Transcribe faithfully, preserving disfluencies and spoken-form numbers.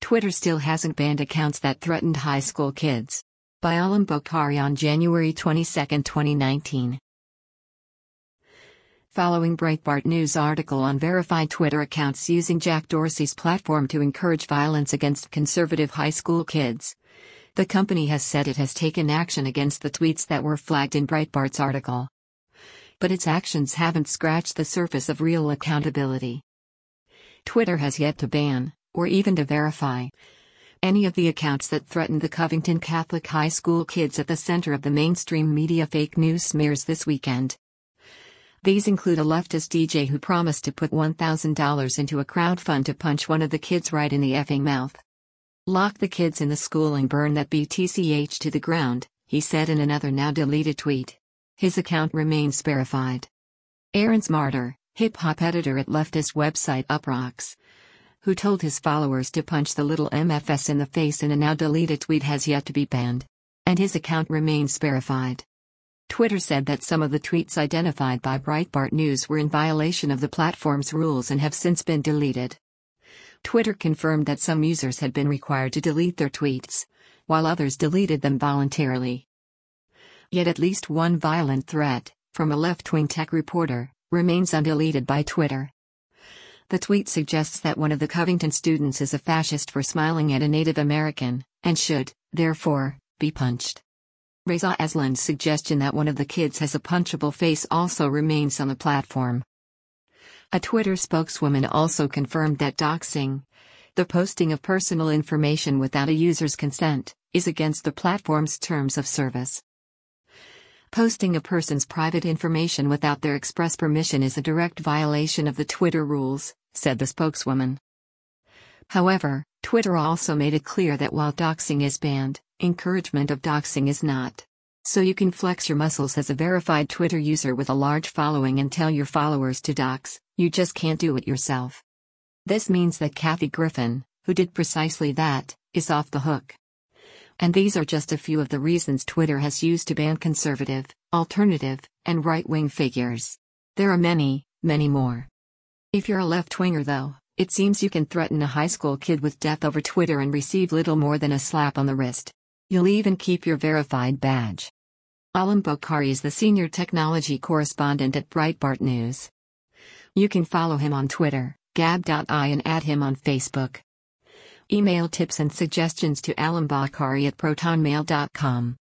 Twitter still hasn't banned accounts that threatened high school kids. By Alam Bokhari on January twenty-second, twenty nineteen. Following Breitbart News article on verified Twitter accounts using Jack Dorsey's platform to encourage violence against conservative high school kids, the company has said it has taken action against the tweets that were flagged in Breitbart's article. But its actions haven't scratched the surface of real accountability. Twitter has yet to ban, or even to verify, any of the accounts that threatened the Covington Catholic High School kids at the center of the mainstream media fake news smears this weekend. These include a leftist D J who promised to put one thousand dollars into a crowdfund to punch one of the kids right in the effing mouth. "Lock the kids in the school and burn that B T C H to the ground," he said in another now-deleted tweet. His account remains verified. Aaron Smarter, hip-hop editor at leftist website Uproxx, who told his followers to punch the little M F S in the face in a now-deleted tweet, has yet to be banned. And his account remains verified. Twitter said that some of the tweets identified by Breitbart News were in violation of the platform's rules and have since been deleted. Twitter confirmed that some users had been required to delete their tweets, while others deleted them voluntarily. Yet at least one violent threat, from a left-wing tech reporter, remains undeleted by Twitter. The tweet suggests that one of the Covington students is a fascist for smiling at a Native American, and should, therefore, be punched. Reza Aslan's suggestion that one of the kids has a punchable face also remains on the platform. A Twitter spokeswoman also confirmed that doxing, the posting of personal information without a user's consent, is against the platform's terms of service. Posting a person's private information without their express permission is a direct violation of the Twitter rules, said the spokeswoman. However, Twitter also made it clear that while doxing is banned, encouragement of doxing is not. So you can flex your muscles as a verified Twitter user with a large following and tell your followers to dox, you just can't do it yourself. This means that Kathy Griffin, who did precisely that, is off the hook. And these are just a few of the reasons Twitter has used to ban conservative, alternative, and right-wing figures. There are many, many more. If you're a left-winger though, it seems you can threaten a high school kid with death over Twitter and receive little more than a slap on the wrist. You'll even keep your verified badge. Alam Bokhari is the senior technology correspondent at Breitbart News. You can follow him on Twitter, gab dot i, and add him on Facebook. Email tips and suggestions to alambokhari at protonmail dot com.